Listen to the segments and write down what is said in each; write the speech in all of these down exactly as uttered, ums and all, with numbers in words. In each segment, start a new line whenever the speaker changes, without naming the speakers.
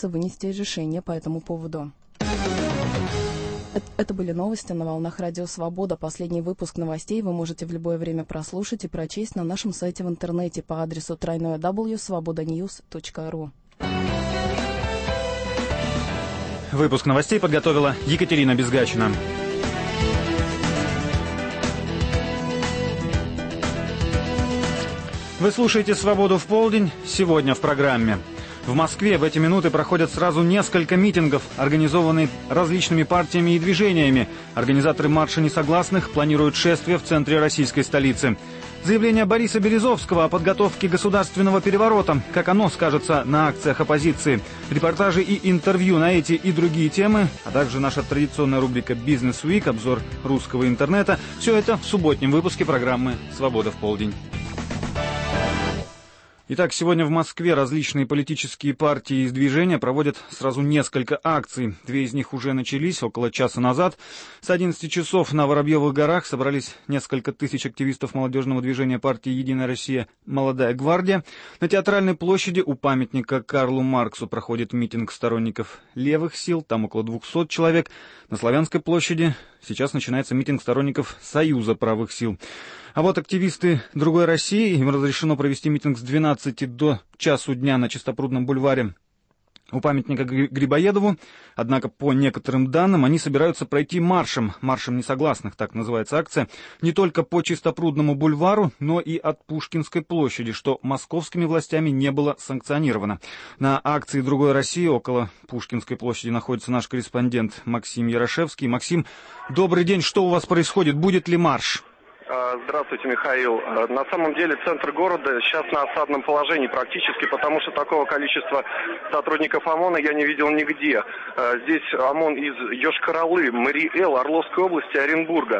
собирается вынести решение по этому поводу. Это были новости на волнах Радио Свобода. Последний выпуск новостей вы можете в любое время прослушать и прочесть на нашем сайте в интернете по адресу дабл ю дабл ю дабл ю точка свобода ньюс точка ру.
Выпуск новостей подготовила Екатерина Безгачина. Вы слушаете «Свободу в полдень». Сегодня в программе. В Москве в эти минуты проходят сразу несколько митингов, организованные различными партиями и движениями. Организаторы марша несогласных планируют шествие в центре российской столицы. Заявление Бориса Березовского о подготовке государственного переворота, как оно скажется на акциях оппозиции. Репортажи и интервью на эти и другие темы, а также наша традиционная рубрика «Бизнес Week», обзор русского интернета. Все это в субботнем выпуске программы «Свобода в полдень». Итак, сегодня в Москве различные политические партии и движения проводят сразу несколько акций. Две из них уже начались около часа назад. С одиннадцати часов на Воробьевых горах собрались несколько тысяч активистов молодежного движения партии «Единая Россия. Молодая гвардия». На Театральной площади у памятника Карлу Марксу проходит митинг сторонников левых сил, там около двухсот человек. На Славянской площади сейчас начинается митинг сторонников Союза правых сил. А вот активисты «Другой России», им разрешено провести митинг с двенадцати до часу дня на Чистопрудном бульваре у памятника Грибоедову. Однако, по некоторым данным, они собираются пройти маршем, маршем несогласных, так называется акция, не только по Чистопрудному бульвару, но и от Пушкинской площади, что московскими властями не было санкционировано. На акции «Другой России» около Пушкинской площади находится наш корреспондент Максим Ярошевский. Максим, добрый день, что у вас происходит? Будет ли марш?
Здравствуйте, Михаил. На самом деле центр города сейчас на осадном положении практически, потому что такого количества сотрудников ОМОНа я не видел нигде. Здесь ОМОН из Йошкар-Олы, Мари-Эл, Орловской области, Оренбурга.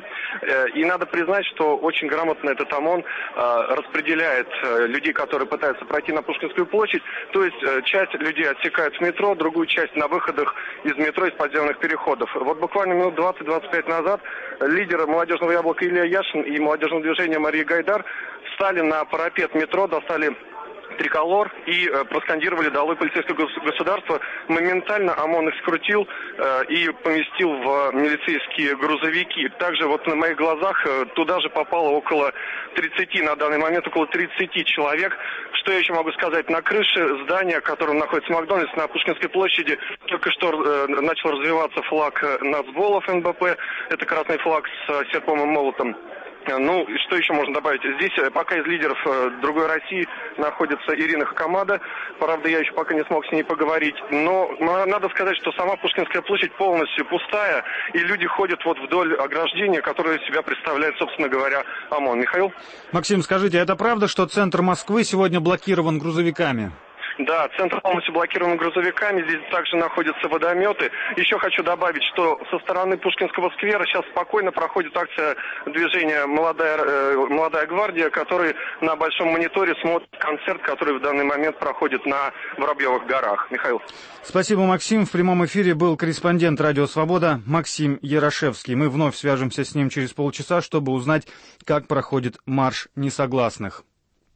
И надо признать, что очень грамотно этот ОМОН распределяет людей, которые пытаются пройти на Пушкинскую площадь. То есть часть людей отсекают в метро, другую часть на выходах из метро, из подземных переходов. Вот буквально минут двадцать-двадцать пять назад лидеры молодежного яблока Илья Яшин и молодежного движения Мария Гайдар встали на парапет метро, достали триколор и э, проскандировали «Долой полицейское государство». Моментально ОМОН их скрутил э, и поместил в милицейские грузовики. Также вот на моих глазах э, туда же попало около тридцати, на данный момент около тридцати человек. Что я еще могу сказать? На крыше здания, в котором находится Макдональдс на Пушкинской площади, только что э, начал развиваться флаг нацболов эн бэ пэ. Это красный флаг с э, серпом и молотом. Ну, что еще можно добавить? Здесь пока из лидеров «Другой России» находится Ирина Хакамада. Правда, я еще пока не смог с ней поговорить. Но надо сказать, что сама Пушкинская площадь полностью пустая, и люди ходят вот вдоль ограждения, которое из себя представляет, собственно говоря, ОМОН. Михаил?
Максим, скажите, это правда, что центр Москвы сегодня блокирован грузовиками?
Да, центр полностью блокирован грузовиками, здесь также находятся водометы. Еще хочу добавить, что со стороны Пушкинского сквера сейчас спокойно проходит акция движения «Молодая, э, молодая гвардия», который на большом мониторе смотрит концерт, который в данный момент проходит на Воробьевых горах. Михаил.
Спасибо, Максим. В прямом эфире был корреспондент «Радио Свобода» Максим Ярошевский. Мы вновь свяжемся с ним через полчаса, чтобы узнать, как проходит марш несогласных.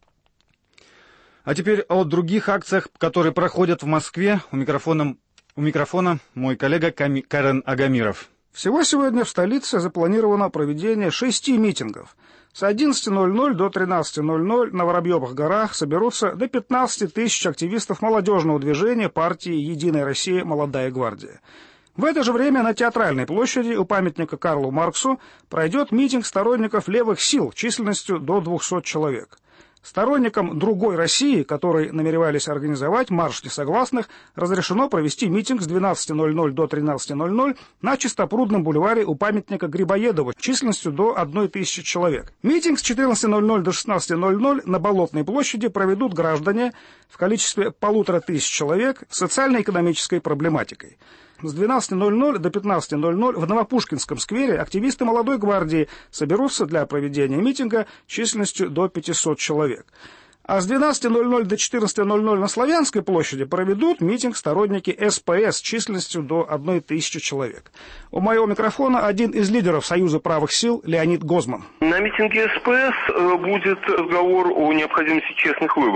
А теперь о других акциях, которые проходят в Москве. У микрофона, у микрофона мой коллега Карен Агамиров.
Всего сегодня в столице запланировано проведение шести митингов. С одиннадцати ноль-ноль до тринадцати ноль-ноль на Воробьевых горах соберутся до пятнадцати тысяч активистов молодежного движения партии «Единая Россия. Молодая гвардия». В это же время на Театральной площади у памятника Карлу Марксу пройдет митинг сторонников левых сил численностью до двухсот человек. Сторонникам «Другой России», которые намеревались организовать марш несогласных, разрешено провести митинг с двенадцати ноль-ноль до тринадцати ноль-ноль на Чистопрудном бульваре у памятника Грибоедову численностью до одной тысячи человек. Митинг с четырнадцати ноль-ноль до шестнадцати ноль-ноль на Болотной площади проведут граждане в количестве полутора тысяч человек с социально-экономической проблематикой. С двенадцати ноль-ноль до пятнадцати ноль-ноль в Новопушкинском сквере активисты молодой гвардии соберутся для проведения митинга численностью до пятисот человек. А с двенадцати ноль-ноль до четырнадцати ноль-ноль на Славянской площади проведут митинг сторонники эс пэ эс численностью до одной тысячи человек. У моего микрофона один из лидеров Союза правых сил Леонид Гозман.
На митинге эс пэ эс будет разговор о необходимости честных выборов.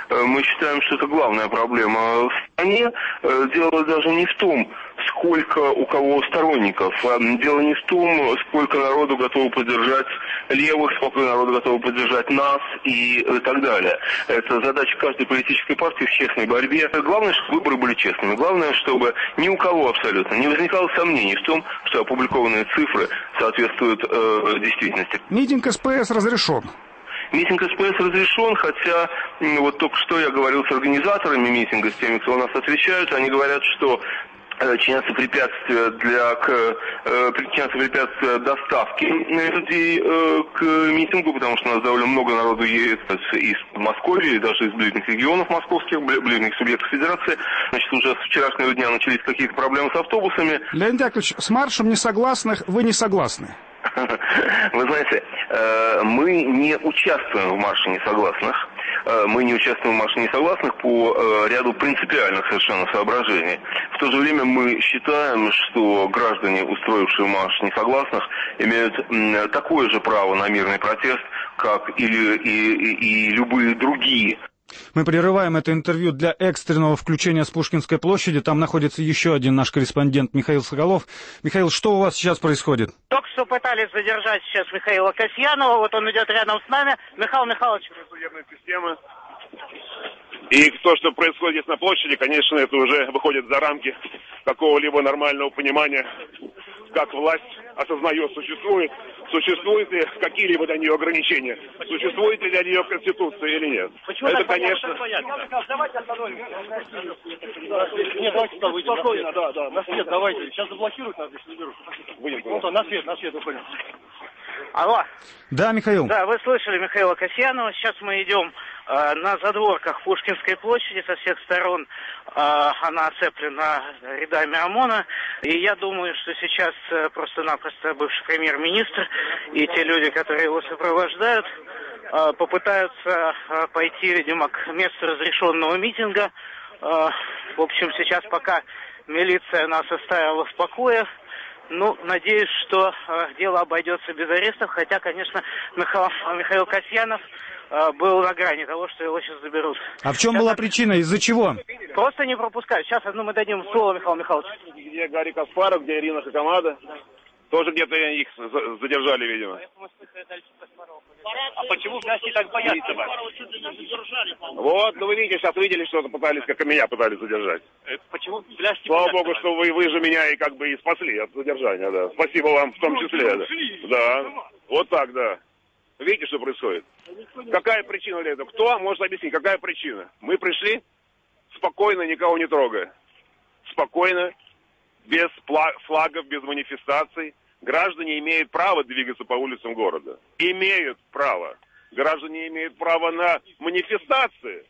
Мы считаем, что это главная проблема в стране. Дело даже не в том, сколько у кого сторонников. Дело не в том, сколько народу готово поддержать левых, сколько народу готово поддержать нас и так далее. Это задача каждой политической партии в честной борьбе. Главное, чтобы выборы были честными. Главное, чтобы ни у кого абсолютно не возникало сомнений в том, что опубликованные цифры соответствуют э, действительности.
Митинг СПС разрешен.
Митинг СПС разрешен, хотя вот только что я говорил с организаторами митинга, с теми, кто у нас отвечают, они говорят, что э, чинятся препятствия для к, э, чинятся препятствия доставки людей э, к митингу, потому что у нас довольно много народу едет из Москвы, даже из ближних регионов московских, ближних субъектов Федерации. Значит, уже с вчерашнего дня начались какие-то проблемы с автобусами.
Леонид Яковлевич, с маршем несогласных вы не согласны?
Вы знаете, мы не участвуем в марше несогласных. Мы не участвуем в марше несогласных по ряду принципиальных совершенно соображений. В то же время мы считаем, что граждане, устроившие марш несогласных, имеют такое же право на мирный протест, как и, и, и, и любые другие.
Мы прерываем это интервью для экстренного включения с Пушкинской площади. Там находится еще один наш корреспондент Михаил Соколов. Михаил, что у вас сейчас происходит?
Только что пытались задержать сейчас Михаила Касьянова. Вот он идет рядом с нами. Михаил Михайлович.
Судебной системы. И то, что происходит здесь на площади, конечно, это уже выходит за рамки какого-либо нормального понимания, как власть осознает, существует, существуют ли какие-либо для нее ограничения, существует ли для нее Конституция или нет.
Почему
это,
так
конечно...
Давайте остановим. Нет, давайте сюда выйдем. Спокойно, да, да, на свет давайте. Сейчас заблокируют нас, если не берут. Выйдем. Вот он, на свет, на свет выходим. Алло.
Да, Михаил.
Да, вы слышали Михаила Касьянова. Сейчас мы идем э, на задворках Пушкинской площади. Со всех сторон э, она оцеплена рядами ОМОНа. И я думаю, что сейчас э, просто-напросто бывший премьер-министр и те люди, которые его сопровождают, э, попытаются э, пойти, видимо, к месту разрешенного митинга. Э, в общем, сейчас пока милиция нас оставила в покое. Ну, надеюсь, что э, дело обойдется без арестов, хотя, конечно, Михаил, Михаил Касьянов э, был на грани того, что его сейчас заберут.
А в чем
сейчас
была
от...
причина? Из-за чего?
Просто не пропускают. Сейчас одну мы дадим слово Михаилу Михайловичу.
Где Гарри Каспаров, где Ирина Хакамада. Тоже где-то их задержали, видимо.
А почему власти так боятся вас?
Вот, ну вы видите, сейчас видели, что пытались, как и меня пытались задержать.
Почему власти
Слава
боятся
богу,
вас?
что вы, вы же меня и как бы и спасли от задержания, да. Спасибо вам в том числе, да. Да, вот так, да. Видите, что происходит? Какая причина для этого? Кто может объяснить, какая причина? Мы пришли спокойно, никого не трогая. Спокойно, без флагов, без манифестаций. Граждане имеют право двигаться по улицам города. Имеют право. Граждане имеют право на манифестации.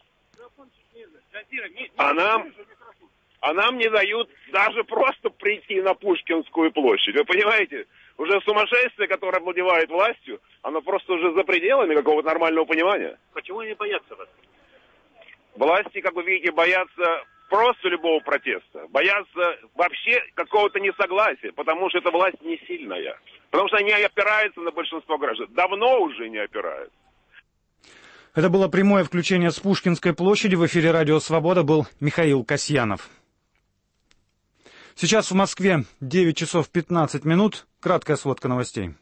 А нам, а нам не дают даже просто прийти на Пушкинскую площадь. Вы понимаете? Уже сумасшествие, которое овладевает властью, оно просто уже за пределами какого-то нормального понимания.
Почему они боятся вас?
Власти, как вы видите, боятся просто любого протеста. Боятся вообще какого-то несогласия, потому что эта власть не сильная. Потому что они опираются на большинство граждан. Давно уже не опираются.
Это было прямое включение с Пушкинской площади. В эфире «Радио Свобода» был Михаил Касьянов. Сейчас в Москве девять часов пятнадцать минут. Краткая сводка новостей.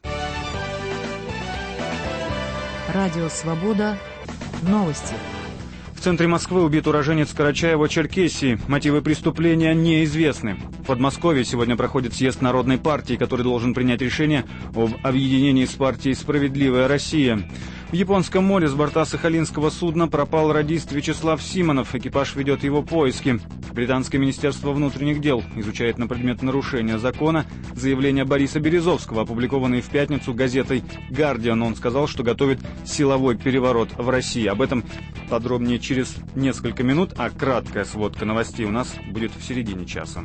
«Радио Свобода». Новости.
В центре Москвы убит уроженец Карачаево-Черкесии. Мотивы преступления неизвестны. В Подмосковье сегодня проходит съезд Народной партии, который должен принять решение об объединении с партией «Справедливая Россия». В Японском море с борта сахалинского судна пропал радист Вячеслав Симонов. Экипаж ведет его поиски. Британское министерство внутренних дел изучает на предмет нарушения закона заявление Бориса Березовского, опубликованное в пятницу газетой «Гардиан». Он сказал, что готовит силовой переворот в России. Об этом подробнее через несколько минут, а краткая сводка новостей у нас будет в середине часа.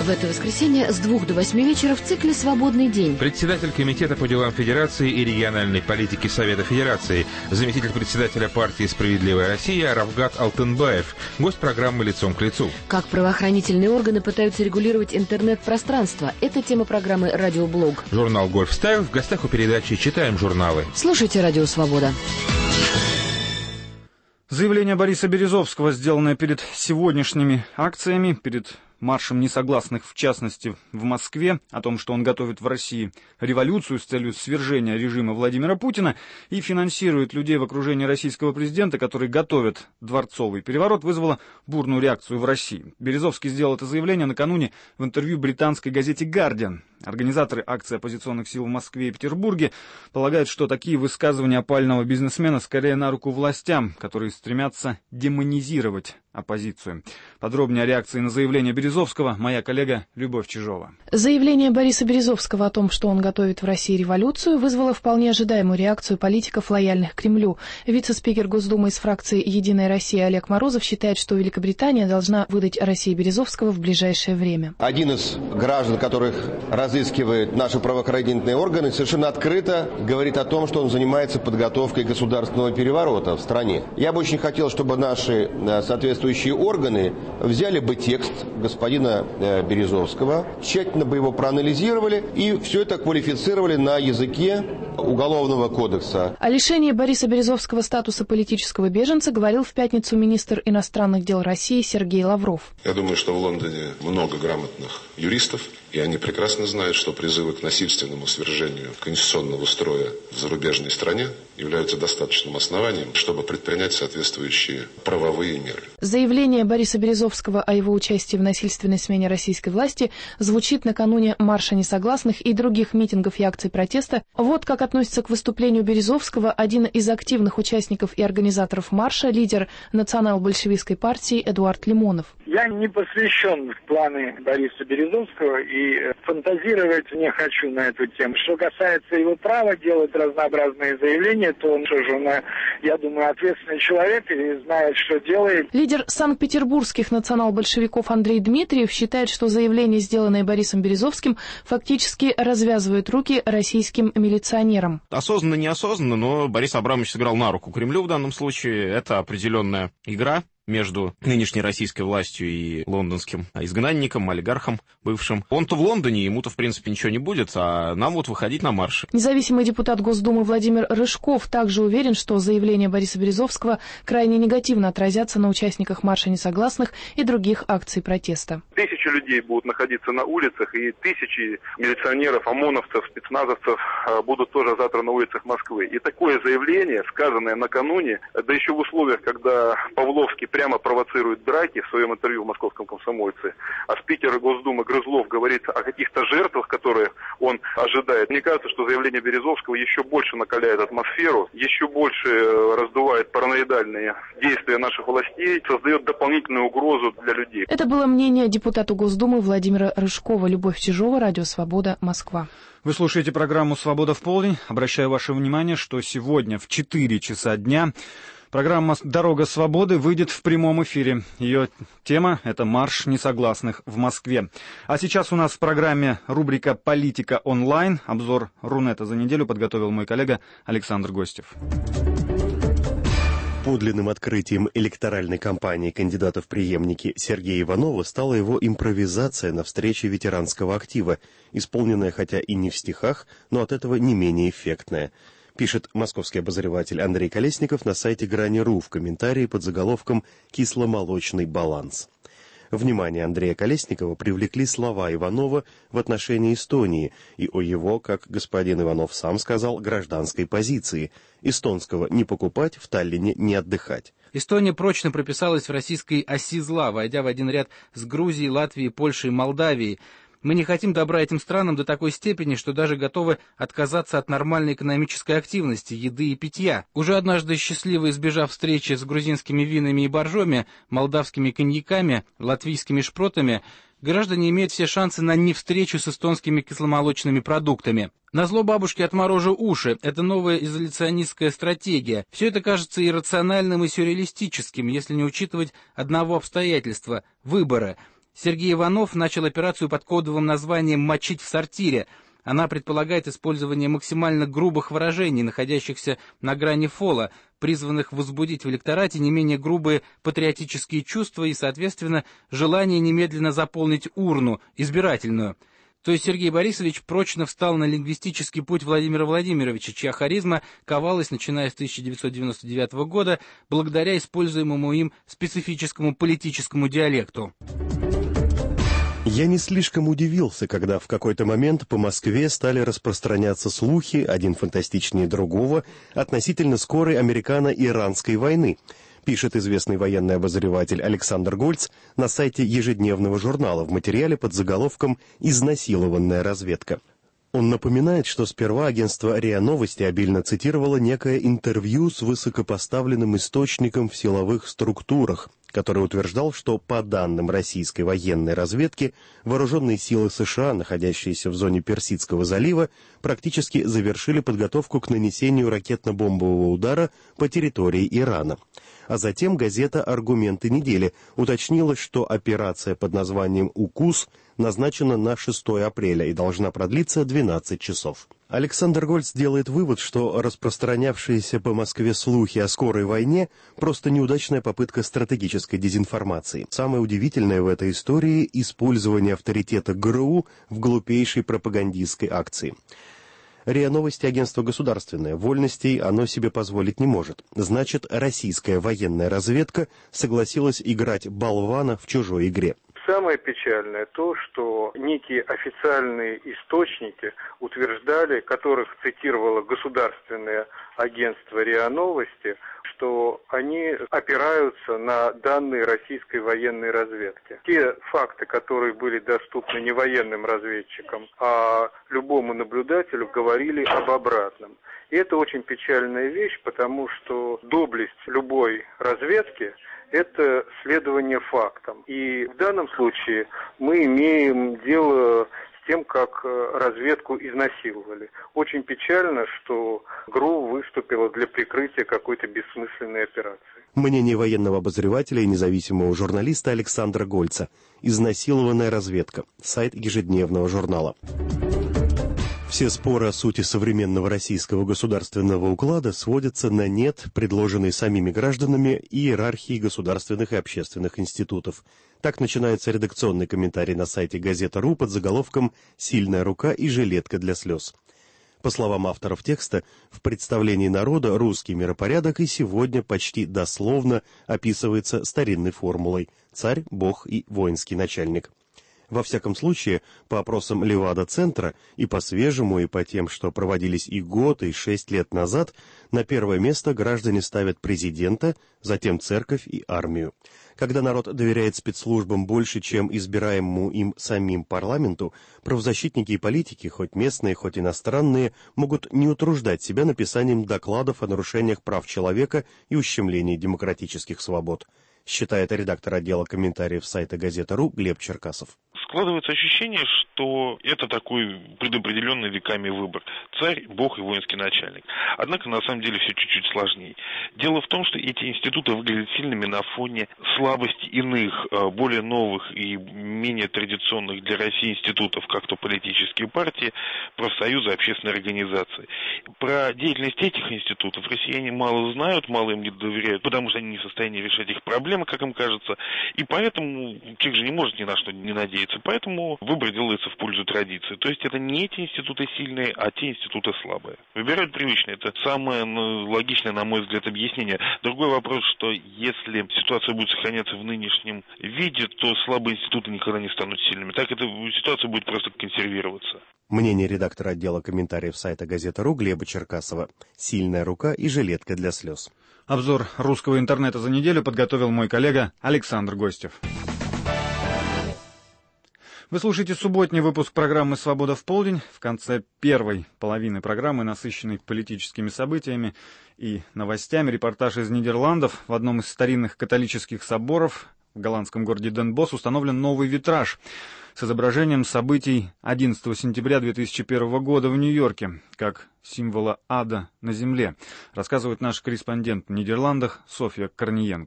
В это воскресенье с двух до восьми вечера в цикле «Свободный день».
Председатель Комитета по делам Федерации и региональной политики Совета Федерации, заместитель председателя партии «Справедливая Россия» Равгат Алтынбаев, гость программы «Лицом к лицу».
Как правоохранительные органы пытаются регулировать интернет-пространство. Это тема программы «Радиоблог».
Журнал «Гольф Стайл» в гостях у передачи «Читаем журналы».
Слушайте «Радио Свобода».
Заявление Бориса Березовского, сделанное перед сегодняшними акциями, перед маршем несогласных, в частности, в Москве, о том, что он готовит в России революцию с целью свержения режима Владимира Путина и финансирует людей в окружении российского президента, которые готовят дворцовый переворот, вызвало бурную реакцию в России. Березовский сделал это заявление накануне в интервью британской газете «Гардиан». Организаторы акции оппозиционных сил в Москве и Петербурге полагают, что такие высказывания опального бизнесмена скорее на руку властям, которые стремятся демонизировать оппозицию. Подробнее о реакции на заявление Березовского моя коллега Любовь Чижова.
Заявление Бориса Березовского о том, что он готовит в России революцию, вызвало вполне ожидаемую реакцию политиков, лояльных Кремлю. Вице-спикер Госдумы из фракции «Единая Россия» Олег Морозов считает, что Великобритания должна выдать России Березовского в ближайшее время.
Один из граждан, которых разыскивают наши правоохранительные органы, совершенно открыто говорит о том, что он занимается подготовкой государственного переворота в стране. Я бы очень хотел, чтобы наши соответствующие органы взяли бы текст господина Березовского, тщательно бы его проанализировали и все это квалифицировали на языке Уголовного кодекса.
О лишении Бориса Березовского статуса политического беженца говорил в пятницу министр иностранных дел России Сергей Лавров.
Я думаю, что в Лондоне много грамотных юристов, и они прекрасно знают, что призывы к насильственному свержению конституционного строя в зарубежной стране являются достаточным основанием, чтобы предпринять соответствующие правовые меры.
Заявление Бориса Березовского о его участии в насильственной смене российской власти звучит накануне марша несогласных и других митингов и акций протеста. Вот как относится к выступлению Березовского один из активных участников и организаторов марша, лидер национал-большевистской партии Эдуард Лимонов.
Я не посвящен в планы Бориса Березовского и фантазировать не хочу на эту тему. Что касается его права делать разнообразные заявления, то он тоже, я думаю, ответственный человек и знает, что делает.
Лидер санкт-петербургских национал-большевиков Андрей Дмитриев считает, что заявление, сделанное Борисом Березовским, фактически развязывает руки российским милиционерам.
Осознанно, неосознанно, но Борис Абрамович сыграл на руку Кремлю в данном случае. Это определенная игра между нынешней российской властью и лондонским изгнанником, олигархом бывшим. Он-то в Лондоне, ему-то, в принципе, ничего не будет, а нам вот выходить на марши.
Независимый депутат Госдумы Владимир Рыжков также уверен, что заявления Бориса Березовского крайне негативно отразятся на участниках марша несогласных и других акций протеста.
Тысячи людей будут находиться на улицах, и тысячи милиционеров, ОМОНовцев, спецназовцев будут тоже завтра на улицах Москвы. И такое заявление, сказанное накануне, да еще в условиях, когда Павловский прямо провоцирует драки в своем интервью в «Московском комсомольце», а спикер Госдумы Грызлов говорит о каких-то жертвах, которые он ожидает. Мне кажется, что заявление Березовского еще больше накаляет атмосферу, еще больше раздувает параноидальные действия наших властей, создает дополнительную угрозу для людей.
Это было мнение депутата Госдумы Владимира Рыжкова. Любовь Чижова, Радио Свобода, Москва.
Вы слушаете программу «Свобода в полдень». Обращаю ваше внимание, что сегодня в четыре часа дня программа «Дорога свободы» выйдет в прямом эфире. Ее тема — это марш несогласных в Москве. А сейчас у нас в программе рубрика «Политика онлайн». Обзор Рунета за неделю подготовил мой коллега Александр Гостев.
Подлинным открытием электоральной кампании кандидата в преемники Сергея Иванова стала его импровизация на встрече ветеранского актива, исполненная хотя и не в стихах, но от этого не менее эффектная. Пишет московский обозреватель Андрей Колесников на сайте Грани.ру в комментарии под заголовком «Кисломолочный баланс». Внимание Андрея Колесникова привлекли слова Иванова в отношении Эстонии и о его, как господин Иванов сам сказал, гражданской позиции. Эстонского «не покупать, в Таллине не отдыхать».
Эстония прочно прописалась в российской оси зла, войдя в один ряд с Грузией, Латвией, Польшей и Молдавией. Мы не хотим добра этим странам до такой степени, что даже готовы отказаться от нормальной экономической активности, еды и питья. Уже однажды счастливо избежав встречи с грузинскими винами и боржоми, молдавскими коньяками, латвийскими шпротами, граждане имеют все шансы на невстречу с эстонскими кисломолочными продуктами. Назло бабушке отморожу уши. Это новая изоляционистская стратегия. Все это кажется иррациональным и сюрреалистическим, если не учитывать одного обстоятельства – выборы. Сергей Иванов начал операцию под кодовым названием «Мочить в сортире». Она предполагает использование максимально грубых выражений, находящихся на грани фола, призванных возбудить в электорате не менее грубые патриотические чувства и, соответственно, желание немедленно заполнить урну избирательную. То есть Сергей Борисович прочно встал на лингвистический путь Владимира Владимировича, чья харизма ковалась, начиная с тысяча девятьсот девяносто девятого года, благодаря используемому им специфическому политическому диалекту.
Я не слишком удивился, когда в какой-то момент по Москве стали распространяться слухи, один фантастичнее другого, относительно скорой американо-иранской войны, пишет известный военный обозреватель Александр Гольц на сайте ежедневного журнала в материале под заголовком «Изнасилованная разведка». Он напоминает, что сперва агентство РИА Новости обильно цитировало некое интервью с высокопоставленным источником в силовых структурах, который утверждал, что по данным российской военной разведки, вооруженные силы США, находящиеся в зоне Персидского залива, практически завершили подготовку к нанесению ракетно-бомбового удара по территории Ирана. А затем газета «Аргументы недели» уточнила, что операция под названием «УКУС» назначена на шестое апреля и должна продлиться двенадцать часов. Александр Гольц делает вывод, что распространявшиеся по Москве слухи о скорой войне – просто неудачная попытка стратегической дезинформации. Самое удивительное в этой истории – использование авторитета ГРУ в глупейшей пропагандистской акции. РИА Новости — агентство государственное, вольностей оно себе позволить не может. Значит, российская военная разведка согласилась играть болвана в чужой игре.
Самое печальное то, что некие официальные источники утверждали, которых цитировало государственное агентство РИА Новости, что они опираются на данные российской военной разведки. Те факты, которые были доступны не военным разведчикам, а любому наблюдателю, говорили об обратном. И это очень печальная вещь, потому что доблесть любой разведки – это следование фактам. И в данном случае мы имеем дело с тем, как разведку изнасиловали. Очень печально, что ГРУ выступила для прикрытия какой-то бессмысленной операции.
Мнение военного обозревателя и независимого журналиста Александра Гольца. «Изнасилованная разведка». Сайт ежедневного журнала. Все споры о сути современного российского государственного уклада сводятся на нет, предложенной самими гражданами, иерархии государственных и общественных институтов. Так начинается редакционный комментарий на сайте Газета.ру под заголовком «Сильная рука и жилетка для слез». По словам авторов текста, в представлении народа русский миропорядок и сегодня почти дословно описывается старинной формулой «царь, бог и воинский начальник». Во всяком случае, по опросам Левада-центра и по свежему, и по тем, что проводились и год, и шесть лет назад, на первое место граждане ставят президента, затем церковь и армию. Когда народ доверяет спецслужбам больше, чем избираемому им самим парламенту, правозащитники и политики, хоть местные, хоть иностранные, могут не утруждать себя написанием докладов о нарушениях прав человека и ущемлении демократических свобод, считает редактор отдела комментариев сайта Газета.ру Глеб Черкасов.
Складывается ощущение, что это такой предопределенный веками выбор. Царь, бог и воинский начальник. Однако, на самом деле, все чуть-чуть сложнее. Дело в том, что эти институты выглядят сильными на фоне слабости иных, более новых и менее традиционных для России институтов, как то политические партии, профсоюзы, общественные организации. Про деятельность этих институтов россияне мало знают, мало им не доверяют, потому что они не в состоянии решать их проблемы, как им кажется, и поэтому человек же не может ни на что не надеяться. Поэтому выбор делается в пользу традиции. То есть это не эти институты сильные, а те институты слабые. Выбирают привычные. Это самое ну, логичное, на мой взгляд, объяснение. Другой вопрос, что если ситуация будет сохраняться в нынешнем виде, то слабые институты никогда не станут сильными. Так эта ситуация будет просто консервироваться.
Мнение редактора отдела комментариев сайта Газета.ру Глеба Черкасова. «Сильная рука и жилетка для слез».
Обзор русского интернета за неделю подготовил мой коллега Александр Гостев. Вы слушаете субботний выпуск программы «Свобода в полдень». В конце первой половины программы, насыщенной политическими событиями и новостями, репортаж из Нидерландов. В одном из старинных католических соборов в голландском городе Ден Босш установлен новый витраж с изображением событий одиннадцатого сентября две тысячи первого года в Нью-Йорке, как символа ада на земле, рассказывает наш корреспондент в Нидерландах Софья Корниенко.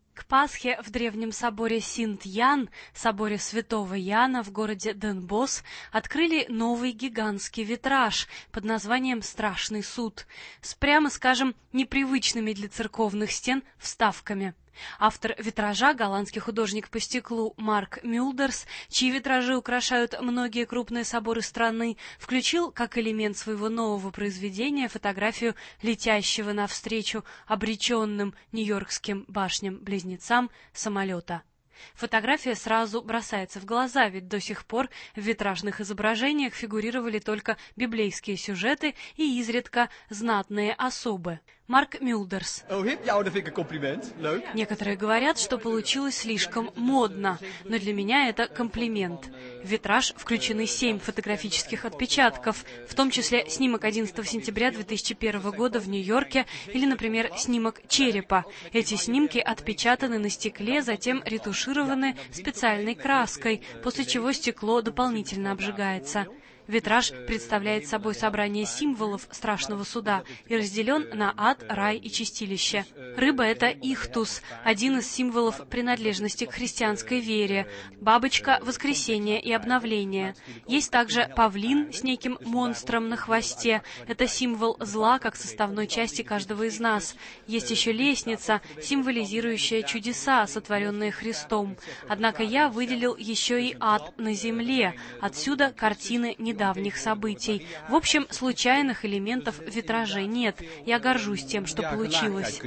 К Пасхе в древнем соборе Синт-Ян, соборе Святого Яна в городе Денбос, открыли новый гигантский витраж под названием «Страшный суд» с, прямо скажем, непривычными для церковных стен вставками. Автор витража, голландский художник по стеклу Марк Мюлдерс, чьи витражи украшают многие крупные соборы страны, включил как элемент своего нового произведения фотографию летящего навстречу обреченным нью-йоркским башням-близнецам самолета. Фотография сразу бросается в глаза, ведь до сих пор в витражных изображениях фигурировали только библейские сюжеты и изредка знатные особы. Марк Мюлдерс. Некоторые говорят, что получилось слишком модно, но для меня это комплимент. В витраж включены семь фотографических отпечатков, в том числе снимок одиннадцатого сентября две тысячи первого года в Нью-Йорке или, например, снимок черепа. Эти снимки отпечатаны на стекле, затем ретушированы специальной краской, после чего стекло дополнительно обжигается. Витраж представляет собой собрание символов страшного суда и разделен на ад, рай и чистилище. Рыба — это ихтус, один из символов принадлежности к христианской вере, бабочка — воскресения и обновления. Есть также павлин с неким монстром на хвосте, это символ зла как составной части каждого из нас. Есть еще лестница, символизирующая чудеса, сотворенные Христом. Однако я выделил еще и ад на земле, отсюда картины недавних событий. В общем, случайных элементов в витраже нет. Я горжусь тем, что получилось.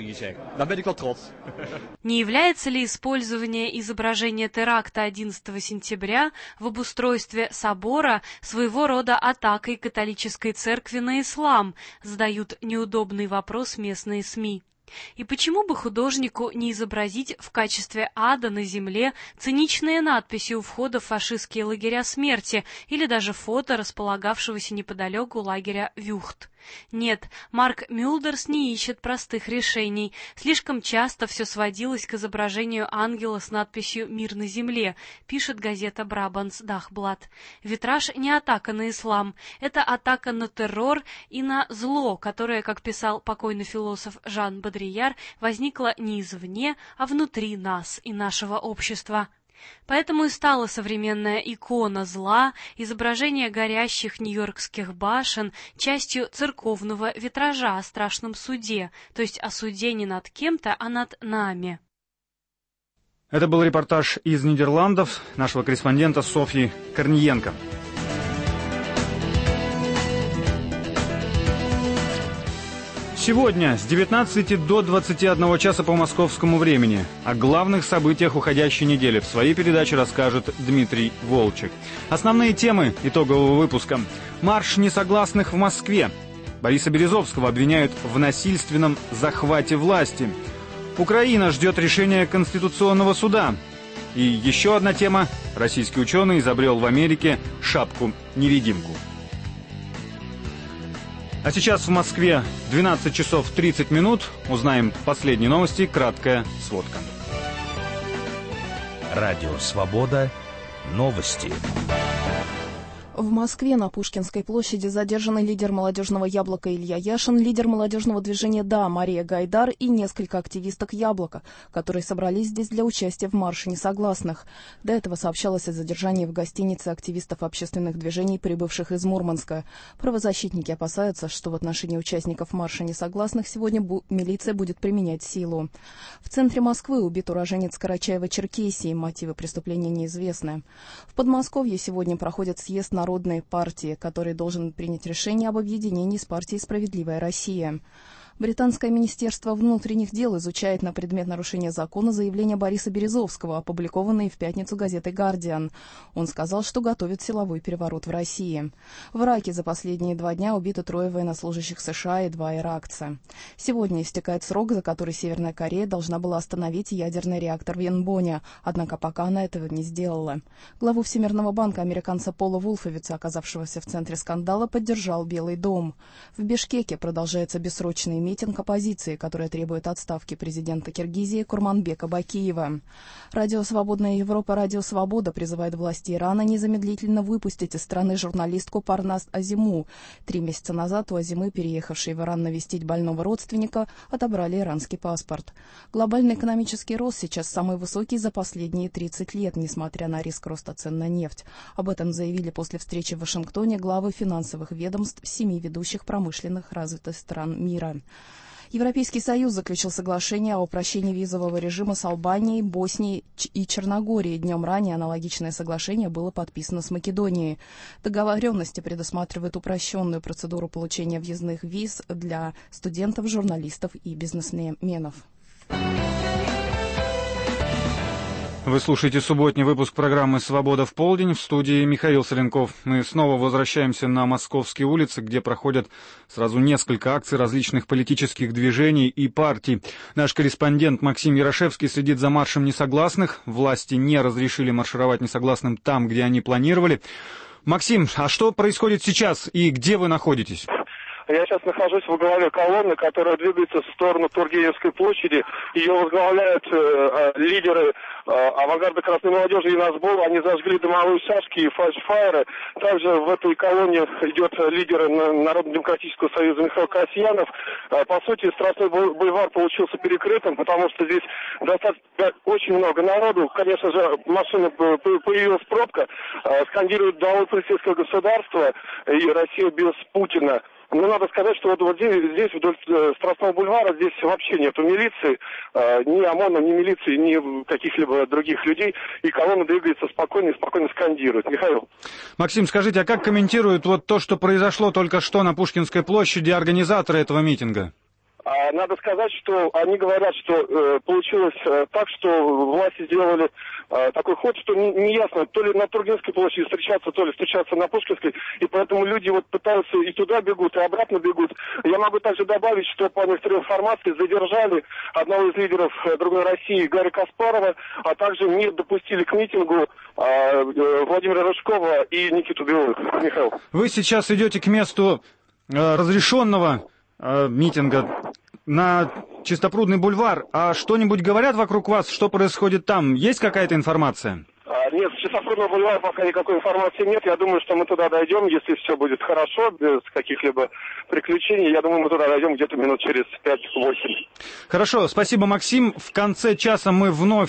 Не является ли использование изображения теракта одиннадцатого сентября в обустройстве собора своего рода атакой католической церкви на ислам? Задают неудобный вопрос местные СМИ. И почему бы художнику не изобразить в качестве ада на земле циничные надписи у входа в фашистские лагеря смерти или даже фото располагавшегося неподалеку лагеря Вюхт? Нет, Марк Мюлдерс не ищет простых решений. Слишком часто все сводилось к изображению ангела с надписью «Мир на земле», пишет газета «Брабанс Дахблад». Витраж не атака на ислам, это атака на террор и на зло, которое, как писал покойный философ Жан Бодрияр, возникло не извне, а внутри нас и нашего общества. Поэтому и стала современная икона зла, изображение горящих нью-йоркских башен, частью церковного витража о страшном суде, то есть о суде не над кем-то, а над нами.
Это был репортаж из Нидерландов нашего корреспондента Софьи Корниенко. Сегодня с девятнадцати до двадцати одного часа по московскому времени о главных событиях уходящей недели в своей передаче расскажет Дмитрий Волчек. Основные темы итогового выпуска. Марш несогласных в Москве. Бориса Березовского обвиняют в насильственном захвате власти. Украина ждет решения Конституционного суда. И еще одна тема. Российский ученый изобрел в Америке шапку-невидимку. А сейчас в Москве двенадцать часов тридцать минут. Узнаем последние новости. Краткая сводка.
Радио «Свобода». Новости.
В Москве на Пушкинской площади задержаны лидер молодежного «Яблока» Илья Яшин, лидер молодежного движения «Да» Мария Гайдар и несколько активисток «Яблока», которые собрались здесь для участия в марше несогласных. До этого сообщалось о задержании в гостинице активистов общественных движений, прибывших из Мурманска. Правозащитники опасаются, что в отношении участников марша несогласных сегодня бу- милиция будет применять силу. В центре Москвы убит уроженец Карачаева-Черкесии, мотивы преступления неизвестны. В Подмосковье сегодня проходит съезд на Народной партии, который должен принять решение об объединении с партией «Справедливая Россия». Британское министерство внутренних дел изучает на предмет нарушения закона заявление Бориса Березовского, опубликованное в пятницу газетой «Гардиан». Он сказал, что готовит силовой переворот в России. В Ираке за последние два дня убито трое военнослужащих США и два иракца. Сегодня истекает срок, за который Северная Корея должна была остановить ядерный реактор в Янбоне, однако пока она этого не сделала. Главу Всемирного банка американца Пола Вулфовица, оказавшегося в центре скандала, поддержал Белый дом. В Бишкеке продолжается бессрочный
митинг оппозиции, которая требует отставки президента Киргизии Курманбека Бакиева. Радио «Свободная Европа», Радио «Свобода» призывает власти Ирана незамедлительно выпустить из страны журналистку Парнас Азиму. Три месяца назад у Азимы, переехавшей в Иран навестить больного родственника, отобрали иранский паспорт. Глобальный экономический рост сейчас самый высокий за последние тридцать лет, несмотря на риск роста цен на нефть. Об этом заявили после встречи в Вашингтоне главы финансовых ведомств семи ведущих промышленных развитых стран мира. Европейский Союз заключил соглашение о упрощении визового режима с Албанией, Боснией и Черногорией. Днем ранее аналогичное соглашение было подписано с Македонией. Договоренности предусматривают упрощенную процедуру получения въездных виз для студентов, журналистов и бизнесменов.
Вы слушаете субботний выпуск программы «Свобода в полдень». В студии Михаил Соленков. Мы снова возвращаемся на московские улицы, где проходят сразу несколько акций различных политических движений и партий. Наш корреспондент Максим Ярошевский следит за маршем несогласных. Власти не разрешили маршировать несогласным там, где они планировали. Максим, а что происходит сейчас и где вы находитесь?
Я сейчас нахожусь во главе колонны, которая двигается в сторону Тургеневской площади. Ее возглавляют э, лидеры э, авангарда красной молодежи и Назбол. Они зажгли дымовые шашки и фальшфайеры. Также в этой колонне идет лидер Народно-демократического союза Михаил Касьянов. Э, по сути, Страстной бульвар получился перекрытым, потому что здесь достаточно очень много народу. Конечно же, машина появилась пробка. Э, скандируют «Долой полицейского государства» и «Россия без Путина». Но надо сказать, что вот, вот здесь, здесь вдоль Страстного бульвара здесь вообще нету милиции, э, ни ОМОНа, ни милиции, ни каких-либо других людей, и колонна двигается спокойно и спокойно скандирует. Михаил.
Максим, скажите, а как комментируют вот то, что произошло только что на Пушкинской площади, организаторы этого митинга?
Надо сказать, что они говорят, что э, получилось э, так, что власти сделали э, такой ход, что не, не ясно, то ли на Тургеневской площади встречаться, то ли встречаться на Пушкинской, и поэтому люди вот пытаются и туда бегут, и обратно бегут. Я могу также добавить, что по некоторой информации задержали одного из лидеров другой России, Гарри Каспарова, а также не допустили к митингу э, Владимира Рыжкова и Никиту Белых. Михаил.
Вы сейчас идете к месту э, разрешенного митинга на Чистопрудный бульвар. А что-нибудь говорят вокруг вас, что происходит там? Есть какая-то информация?
Нет, с Чистопрудного бульвара пока никакой информации нет. Я думаю, что мы туда дойдем, если все будет хорошо, без каких-либо приключений. Я думаю, мы туда дойдем где-то минут через пять-восемь.
Хорошо, спасибо, Максим. В конце часа мы вновь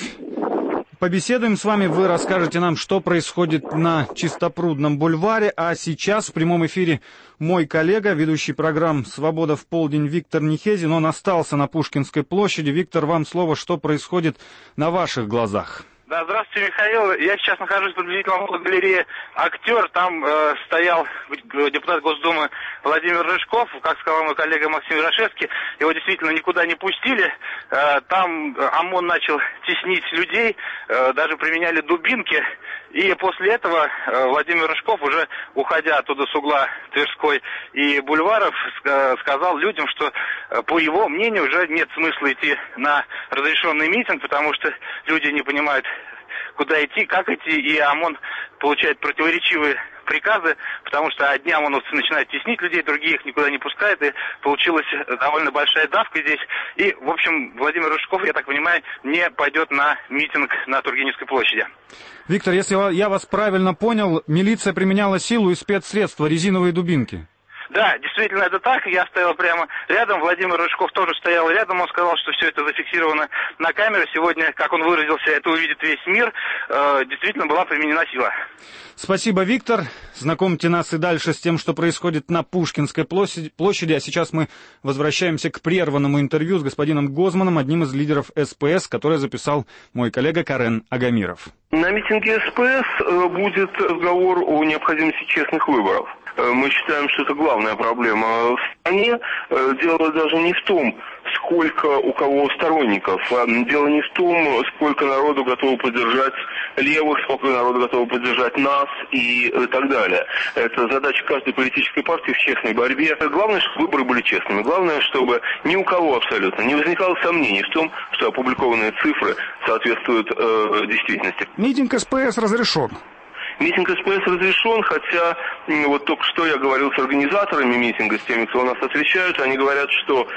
побеседуем с вами, вы расскажете нам, что происходит на Чистопрудном бульваре. А сейчас в прямом эфире мой коллега, ведущий программ «Свобода в полдень» Виктор Нехезин. Он остался на Пушкинской площади. Виктор, вам слово, что происходит на ваших глазах?
Да, здравствуйте, Михаил. Я сейчас нахожусь приблизительно в галерее «Актер». Там э, стоял депутат Госдумы Владимир Рыжков. Как сказал мой коллега Максим Ярошевский, его действительно никуда не пустили. Э, там ОМОН начал теснить людей, э, даже применяли дубинки. И после этого э, Владимир Рыжков, уже уходя оттуда с угла Тверской и бульваров, э, сказал людям, что, э, по его мнению, уже нет смысла идти на разрешенный митинг, потому что люди не понимают, куда идти, как идти, и ОМОН получает противоречивые приказы, потому что одни ОМОНовцы начинают теснить людей, другие их никуда не пускают, и получилась довольно большая давка здесь. И, в общем, Владимир Рыжков, я так понимаю, не пойдет на митинг на Тургеневской площади.
Виктор, если я вас правильно понял, милиция применяла силу и спецсредства, резиновые дубинки.
Да, действительно, это так. Я стоял прямо рядом, Владимир Рыжков тоже стоял рядом. Он сказал, что все это зафиксировано на камеру. Сегодня, как он выразился, это увидит весь мир. Э, действительно была применена сила.
Спасибо, Виктор. Знакомьте нас и дальше с тем, что происходит на Пушкинской площади. А сейчас мы возвращаемся к прерванному интервью с господином Гозманом, одним из лидеров СПС, которое записал мой коллега Карен Агамиров.
На митинге СПС будет разговор о необходимости честных выборов. Мы считаем, что это главная проблема в стране. Дело даже не в том, сколько у кого сторонников. Дело не в том, сколько народу готово поддержать левых, сколько народу готово поддержать нас и так далее. Это задача каждой политической партии в честной борьбе. Главное, чтобы выборы были честными. Главное, чтобы ни у кого абсолютно не возникало сомнений в том, что опубликованные цифры соответствуют э, действительности.
Митинг СПС разрешен.
Митинг СПС разрешен, хотя вот только что я говорил с организаторами митинга, с теми, кто у нас отвечают, они говорят, что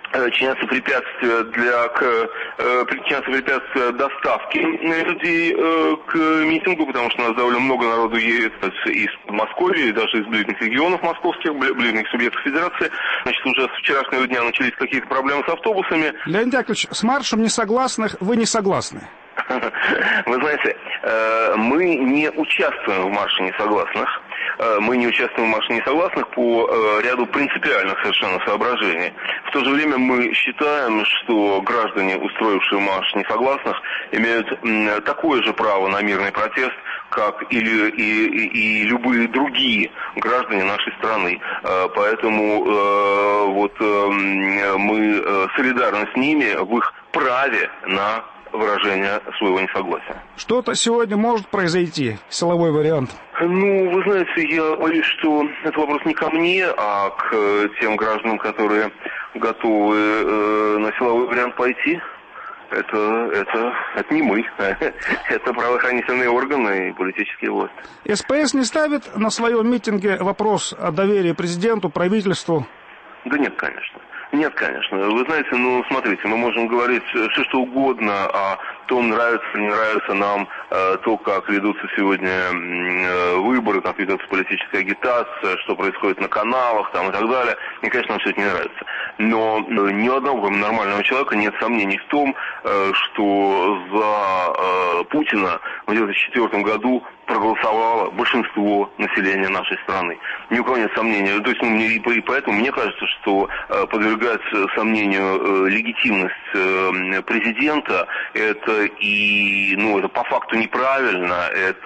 чинятся препятствия для к, э, чинятся препятствия доставки людей э, к митингу, потому что у нас довольно много народу едет из Москвы, даже из ближних регионов московских, ближних субъектов Федерации. Значит, уже с вчерашнего дня начались какие-то проблемы с автобусами.
Леонид Яковлевич, с маршем несогласных вы не согласны?
Вы знаете, э, мы не участвуем в марше несогласных. Мы не участвуем в марше несогласных по э, ряду принципиальных совершенно соображений. В то же время мы считаем, что граждане, устроившие марш несогласных, имеют м, такое же право на мирный протест, как или, и, и, и любые другие граждане нашей страны. Э, поэтому э, вот, э, мы э, солидарны с ними в их праве на выражение своего несогласия.
Что-то сегодня может произойти, силовой вариант?
Ну, вы знаете, я боюсь, что это вопрос не ко мне, а к тем гражданам, которые готовы э, на силовой вариант пойти. Это, это, это не мы, это правоохранительные органы и политические власти.
СПС не ставит на своем митинге вопрос о доверии президенту, правительству?
Да нет, конечно. Нет, конечно. Вы знаете, ну, смотрите, мы можем говорить все что угодно о том, нравится или не нравится нам э, то, как ведутся сегодня э, выборы, как ведется политическая агитация, что происходит на каналах там, и так далее. Мне, конечно, нам все это не нравится. Но э, ни у одного нормального человека нет сомнений в том, э, что за э, Путина в две тысячи четвёртом году проголосовало большинство населения нашей страны. Ни у кого нет сомнений. То есть, ну, и, и поэтому мне кажется, что э, подвергать сомнению э, легитимность э, президента, это и, ну, это по факту неправильно,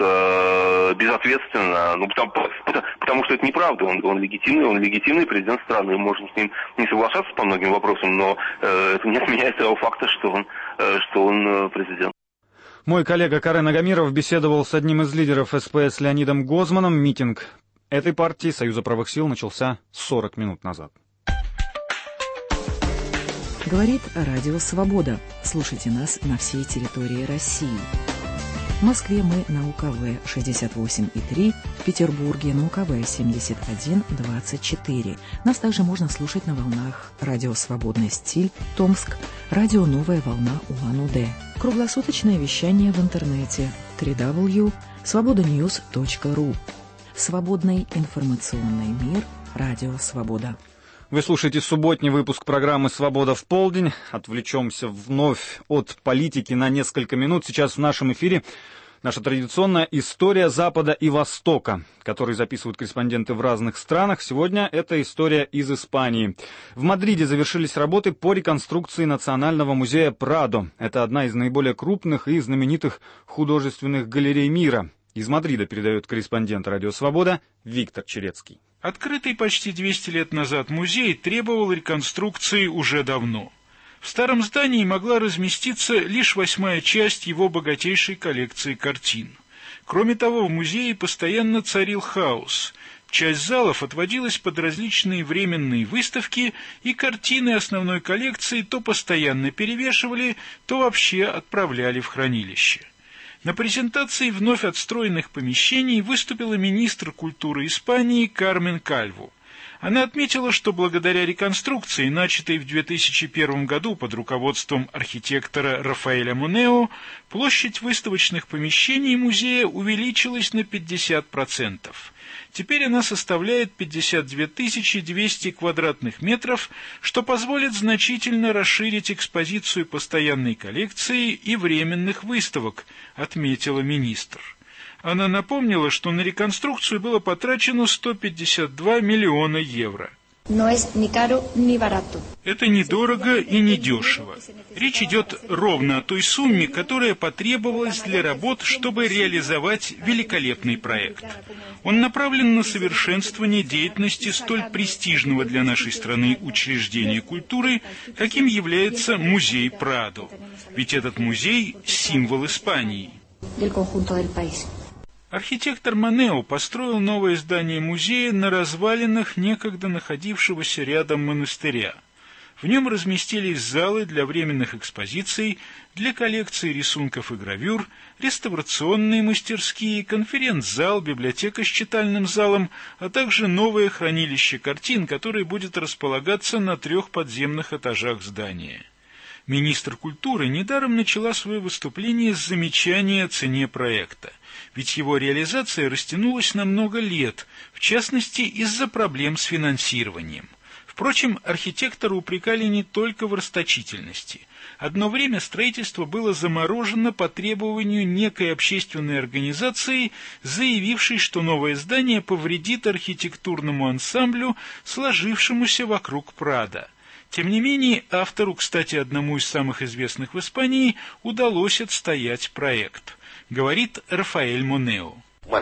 это безответственно, ну, потому, потому, потому что это неправда. Он, он легитимный, он легитимный президент страны. Мы можем с ним не соглашаться по многим вопросам, но э, это не отменяет того факта, что он, э, что он э, президент.
Мой коллега Карен Агамиров беседовал с одним из лидеров СПС Леонидом Гозманом. Митинг этой партии Союза правых сил начался сорок минут назад.
Говорит Радио Свобода. Слушайте нас на всей территории России. В Москве мы на УКВ шестьдесят восемь и три, в Петербурге на УКВ семьдесят один двадцать четыре. Нас также можно слушать на волнах Радио Свободный стиль, Томск, Радио Новая волна Улан-Удэ. Круглосуточное вещание в интернете дабл ю дабл ю дабл ю точка свобода ньюс точка ру. Свободный информационный мир. Радио Свобода.
Вы слушаете субботний выпуск программы «Свобода в полдень». Отвлечемся вновь от политики на несколько минут. Сейчас в нашем эфире наша традиционная история Запада и Востока, которую записывают корреспонденты в разных странах. Сегодня это история из Испании. В Мадриде завершились работы по реконструкции Национального музея Прадо. Это одна из наиболее крупных и знаменитых художественных галерей мира. Из Мадрида передает корреспондент «Радио Свобода» Виктор Черецкий.
Открытый почти двести лет назад музей требовал реконструкции уже давно. В старом здании могла разместиться лишь восьмая часть его богатейшей коллекции картин. Кроме того, в музее постоянно царил хаос. Часть залов отводилась под различные временные выставки, и картины основной коллекции то постоянно перевешивали, то вообще отправляли в хранилище. На презентации вновь отстроенных помещений выступила министр культуры Испании Кармен Кальву. Она отметила, что благодаря реконструкции, начатой в две тысячи первом году под руководством архитектора Рафаэля Монео, площадь выставочных помещений музея увеличилась на пятьдесят процентов. Теперь она составляет пятьдесят две тысячи двести квадратных метров, что позволит значительно расширить экспозицию постоянной коллекции и временных выставок, отметила министр. Она напомнила, что на реконструкцию было потрачено сто пятьдесят два миллиона евро. Это недорого и недешево. Речь идет ровно о той сумме, которая потребовалась для работ, чтобы реализовать великолепный проект. Он направлен на совершенствование деятельности столь престижного для нашей страны учреждения культуры, каким является музей Прадо. Ведь этот музей – символ Испании. Архитектор Монео построил новое здание музея на развалинах некогда находившегося рядом монастыря. В В нем разместились залы для временных экспозиций, для коллекции рисунков и гравюр, реставрационные мастерские, конференц-зал, библиотека с читальным залом, а также новое хранилище картин, которое будет располагаться на трех подземных этажах здания. Министр культуры недаром начала свое выступление с замечания о цене проекта, ведь его реализация растянулась на много лет, в частности из-за проблем с финансированием. Впрочем, архитектора упрекали не только в расточительности. Одно время строительство было заморожено по требованию некой общественной организации, заявившей, что новое здание повредит архитектурному ансамблю, сложившемуся вокруг Прадо. Тем не менее, автору, кстати, одному из самых известных в Испании, удалось отстоять проект, говорит Рафаэль Монео.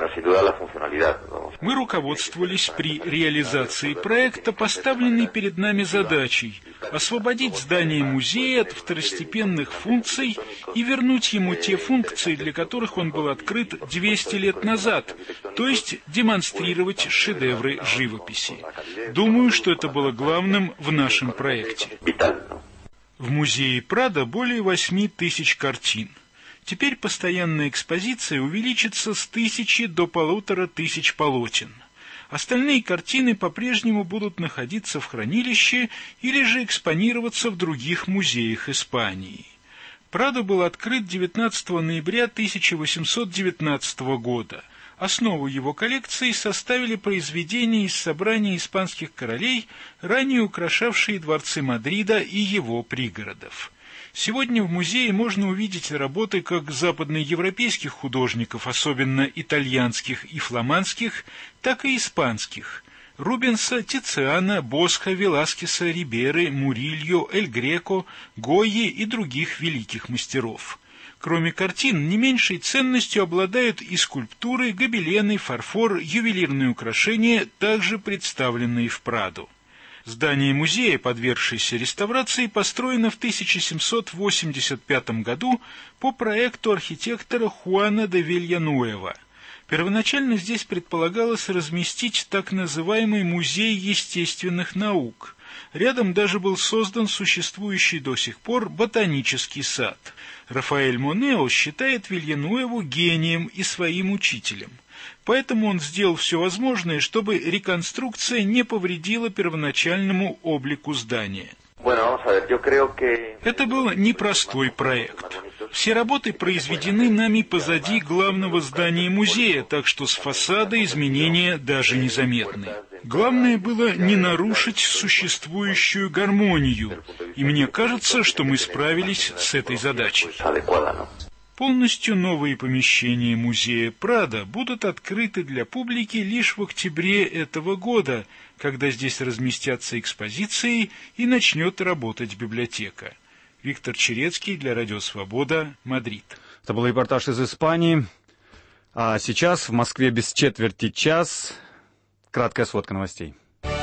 Мы руководствовались при реализации проекта поставленной перед нами задачей освободить здание музея от второстепенных функций и вернуть ему те функции, для которых он был открыт двести лет назад, то есть демонстрировать шедевры живописи. Думаю, что это было главным в нашем проекте. В музее Прадо более восьми тысяч картин. Теперь постоянная экспозиция увеличится с тысячи до полутора тысяч полотен. Остальные картины по-прежнему будут находиться в хранилище или же экспонироваться в других музеях Испании. Прадо был открыт девятнадцатого ноября тысяча восемьсот девятнадцатого года. Основу его коллекции составили произведения из собрания испанских королей, ранее украшавшие дворцы Мадрида и его пригородов. Сегодня в музее можно увидеть работы как западноевропейских художников, особенно итальянских и фламандских, так и испанских – Рубенса, Тициана, Босха, Веласкеса, Риберы, Мурильо, Эль Греко, Гойи и других великих мастеров. Кроме картин, не меньшей ценностью обладают и скульптуры, гобелены, фарфор, ювелирные украшения, также представленные в Прадо. Здание музея, подвергшееся реставрации, построено в тысяча семьсот восемьдесят пятом году по проекту архитектора Хуана де Вильянуэва. Первоначально здесь предполагалось разместить так называемый музей естественных наук. Рядом даже был создан существующий до сих пор ботанический сад. Рафаэль Монео считает Вильянуэву гением и своим учителем. Поэтому он сделал все возможное, чтобы реконструкция не повредила первоначальному облику здания. Это был непростой проект. Все работы произведены нами позади главного здания музея, так что с фасада изменения даже незаметны. Главное было не нарушить существующую гармонию, и мне кажется, что мы справились с этой задачей. Полностью новые помещения музея Прадо будут открыты для публики лишь в октябре этого года, когда здесь разместятся экспозиции и начнет работать библиотека. Виктор Черецкий для Радио Свобода, Мадрид.
Это был репортаж из Испании. А сейчас в Москве без четверти час. Краткая сводка новостей.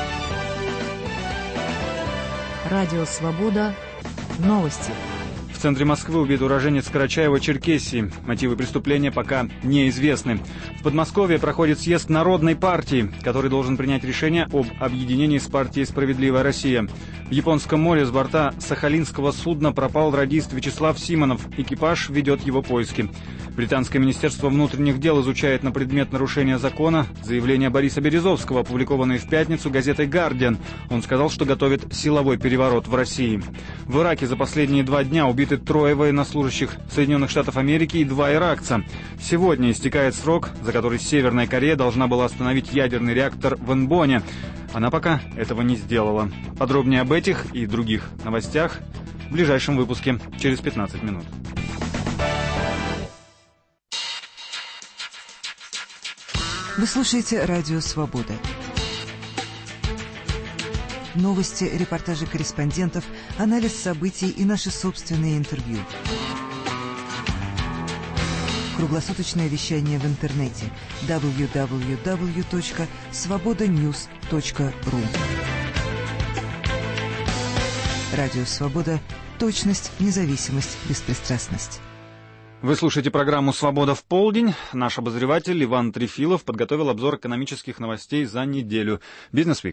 Радио Свобода. Новости.
В центре Москвы убит уроженец Карачаева-Черкесии. Мотивы преступления пока неизвестны. В Подмосковье проходит съезд Народной партии, который должен принять решение об объединении с партией «Справедливая Россия». В Японском море с борта сахалинского судна пропал радист Вячеслав Симонов. Экипаж ведет его поиски. Британское министерство внутренних дел изучает на предмет нарушения закона заявление Бориса Березовского, опубликованное в пятницу газетой «Гардиан». Он сказал, что готовит силовой переворот в России. В Ираке за последние два дня убиты трое военнослужащих Соединенных Штатов Америки и два иракца. Сегодня истекает срок, за который Северная Корея должна была остановить ядерный реактор в Энбоне. Она пока этого не сделала. Подробнее об этих и других новостях в ближайшем выпуске через пятнадцать минут.
Вы слушаете Радио Свобода. Новости, репортажи корреспондентов, анализ событий и наши собственные интервью. Круглосуточное вещание в интернете дабл ю дабл ю дабл ю точка свобода ньюс точка ру. Радио Свобода. Точность, независимость, беспристрастность.
Вы слушаете программу «Свобода в полдень». Наш обозреватель Иван Трефилов подготовил обзор экономических новостей за неделю. Бизнес Вик.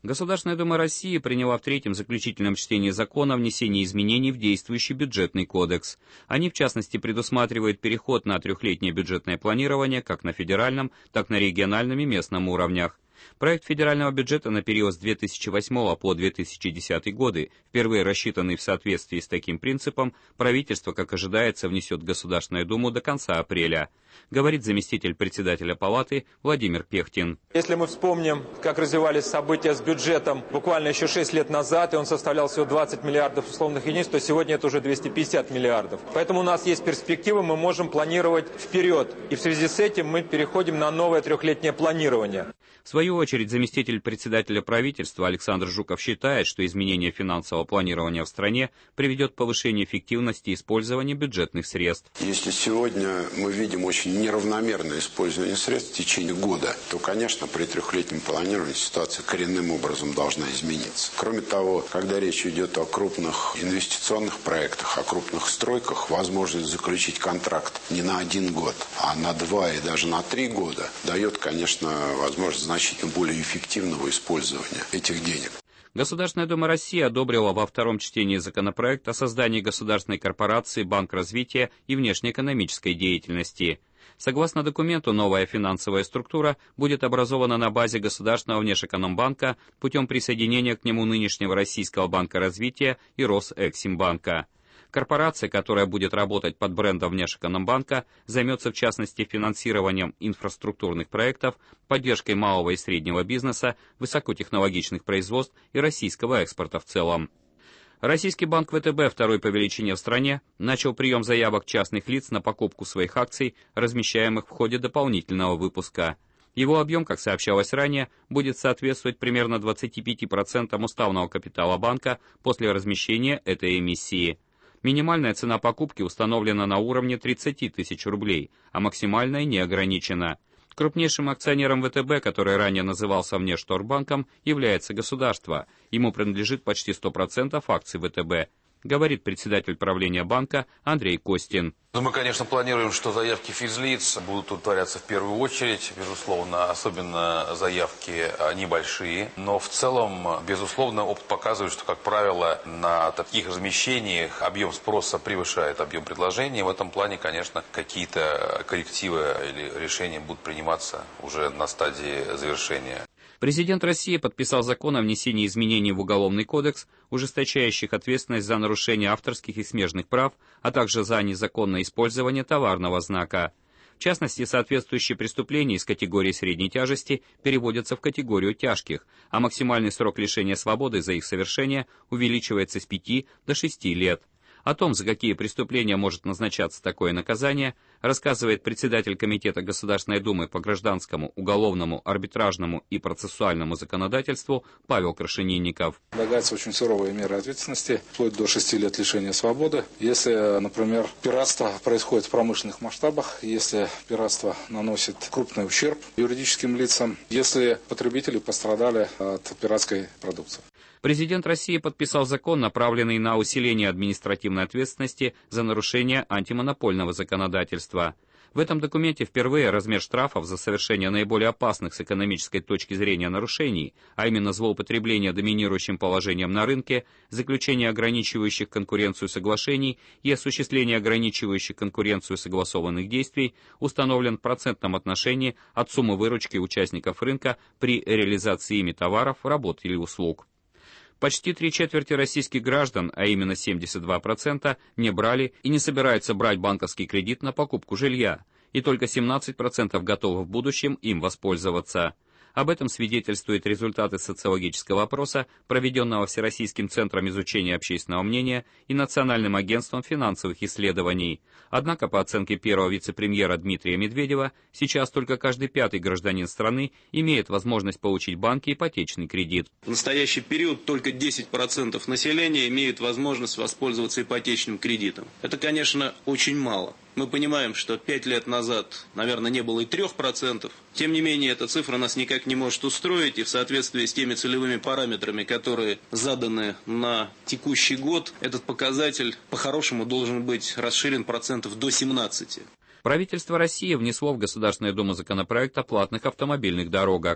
Государственная Дума России приняла в третьем заключительном чтении закона о внесении изменений в действующий бюджетный кодекс. Они, в частности, предусматривают переход на трехлетнее бюджетное планирование как на федеральном, так и на региональном и местном уровнях. Проект федерального бюджета на период с две тысячи восьмого по две тысячи десятый годы, впервые рассчитанный в соответствии с таким принципом, правительство, как ожидается, внесет в Государственную Думу до конца апреля, говорит заместитель председателя Палаты Владимир Пехтин.
Если мы вспомним, как развивались события с бюджетом буквально еще шесть лет назад, и он составлял всего двадцать миллиардов условных единиц, то сегодня это уже двести пятьдесят миллиардов. Поэтому у нас есть перспективы, мы можем планировать вперед. И в связи с этим мы переходим на новое трехлетнее планирование.
В свою очередь, заместитель председателя правительства Александр Жуков считает, что изменение финансового планирования в стране приведет к повышению эффективности использования бюджетных средств.
Если сегодня мы видим очень неравномерное использование средств в течение года, то, конечно, при трехлетнем планировании ситуация коренным образом должна измениться. Кроме того, когда речь идет о крупных инвестиционных проектах, о крупных стройках, возможность заключить контракт не на один год, а на два и даже на три года дает, конечно, возможность значительно более эффективного использования этих денег.
Государственная Дума России одобрила во втором чтении законопроект о создании государственной корпорации «Банк развития и внешнеэкономической деятельности». Согласно документу, новая финансовая структура будет образована на базе Государственного внешэкономбанка путем присоединения к нему нынешнего Российского банка развития и Росэксимбанка. Корпорация, которая будет работать под брендом Внешэкономбанка, займется в частности финансированием инфраструктурных проектов, поддержкой малого и среднего бизнеса, высокотехнологичных производств и российского экспорта в целом. Российский банк ВТБ, второй по величине в стране, начал прием заявок частных лиц на покупку своих акций, размещаемых в ходе дополнительного выпуска. Его объем, как сообщалось ранее, будет соответствовать примерно двадцати пяти процентам уставного капитала банка после размещения этой эмиссии. Минимальная цена покупки установлена на уровне тридцати тысяч рублей, а максимальная не ограничена. Крупнейшим акционером ВТБ, который ранее назывался Внешторгбанком, является государство. Ему принадлежит почти сто процентов акций ВТБ, говорит председатель правления банка Андрей Костин.
Ну, мы, конечно, планируем, что заявки физлиц будут удовлетворяться в первую очередь. Безусловно, особенно заявки небольшие. Но в целом, безусловно, опыт показывает, что, как правило, на таких размещениях объем спроса превышает объем предложения. В этом плане, конечно, какие-то коррективы или решения будут приниматься уже на стадии завершения.
Президент России подписал закон о внесении изменений в Уголовный кодекс, ужесточающих ответственность за нарушение авторских и смежных прав, а также за незаконное использование товарного знака. В частности, соответствующие преступления из категории средней тяжести переводятся в категорию тяжких, а максимальный срок лишения свободы за их совершение увеличивается с пяти до шести лет. О том, за какие преступления может назначаться такое наказание, рассказывает председатель Комитета Государственной Думы по гражданскому, уголовному, арбитражному и процессуальному законодательству Павел Крашенинников.
Предлагается очень суровые меры ответственности, вплоть до шести лет лишения свободы. Если, например, пиратство происходит в промышленных масштабах, если пиратство наносит крупный ущерб юридическим лицам, если потребители пострадали от пиратской продукции.
Президент России подписал закон, направленный на усиление административной ответственности за нарушение антимонопольного законодательства. В этом документе впервые размер штрафов за совершение наиболее опасных с экономической точки зрения нарушений, а именно злоупотребление доминирующим положением на рынке, заключение ограничивающих конкуренцию соглашений и осуществление ограничивающих конкуренцию согласованных действий, установлен в процентном отношении от суммы выручки участников рынка при реализации ими товаров, работ или услуг. Почти три четверти российских граждан, а именно семьдесят два процента, не брали и не собираются брать банковский кредит на покупку жилья, и только семнадцать процентов готовы в будущем им воспользоваться. Об этом свидетельствуют результаты социологического опроса, проведенного Всероссийским центром изучения общественного мнения и Национальным агентством финансовых исследований. Однако, по оценке первого вице-премьера Дмитрия Медведева, сейчас только каждый пятый гражданин страны имеет возможность получить в банке ипотечный кредит.
В настоящий период только десять процентов населения имеют возможность воспользоваться ипотечным кредитом. Это, конечно, очень мало. Мы понимаем, что пять лет назад, наверное, не было и трех процентов. Тем не менее, эта цифра нас никак не может устроить, и в соответствии с теми целевыми параметрами, которые заданы на текущий год, этот показатель по-хорошему должен быть расширен процентов до семнадцати.
Правительство России внесло в Государственную Думу законопроект о платных автомобильных дорогах.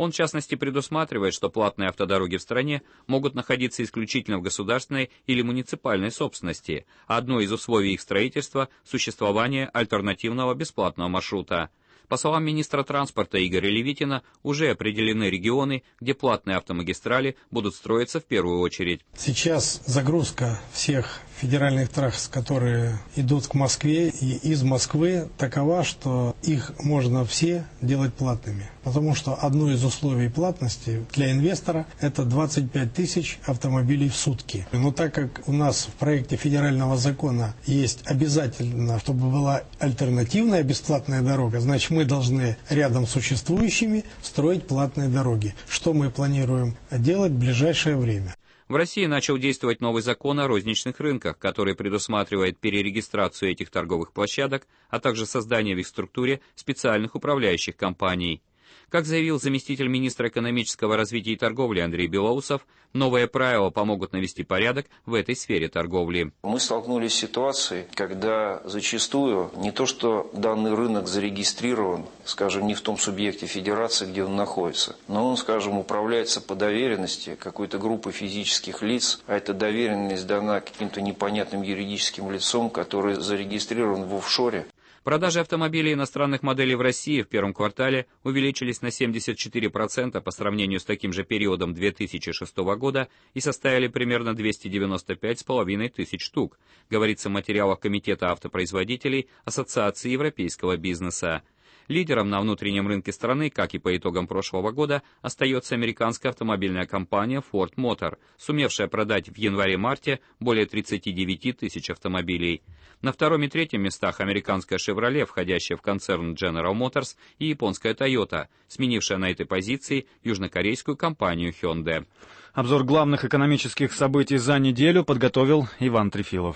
Он, в частности, предусматривает, что платные автодороги в стране могут находиться исключительно в государственной или муниципальной собственности, а одно из условий их строительства – существование альтернативного бесплатного маршрута. По словам министра транспорта Игоря Левитина, уже определены регионы, где платные автомагистрали будут строиться в первую очередь.
Сейчас загрузка всех федеральных трасс, которые идут к Москве и из Москвы, такова, что их можно все делать платными. Потому что одно из условий платности для инвестора – это двадцать пять тысяч автомобилей в сутки. Но так как у нас в проекте федерального закона есть обязательно, чтобы была альтернативная бесплатная дорога, значит мы должны рядом с существующими строить платные дороги, что мы планируем делать в ближайшее время.
В России начал действовать новый закон о розничных рынках, который предусматривает перерегистрацию этих торговых площадок, а также создание в их структуре специальных управляющих компаний. Как заявил заместитель министра экономического развития и торговли Андрей Белоусов, новые правила помогут навести порядок в этой сфере торговли.
Мы столкнулись с ситуацией, когда зачастую не то, что данный рынок зарегистрирован, скажем, не в том субъекте федерации, где он находится, но он, скажем, управляется по доверенности какой-то группы физических лиц, а эта доверенность дана каким-то непонятным юридическим лицом, который зарегистрирован в офшоре.
Продажи автомобилей иностранных моделей в России в первом квартале увеличились на семьдесят четыре процента по сравнению с таким же периодом две тысячи шестого года и составили примерно двести девяносто пять с половиной тысяч штук, говорится в материалах Комитета автопроизводителей Ассоциации европейского бизнеса. Лидером на внутреннем рынке страны, как и по итогам прошлого года, остается американская автомобильная компания Ford Motor, сумевшая продать в январе-марте более тридцати девяти тысяч автомобилей. На втором и третьем местах американская Chevrolet, входящая в концерн General Motors, и японская Toyota, сменившая на этой позиции южнокорейскую компанию Hyundai.
Обзор главных экономических событий за неделю подготовил Иван Трефилов.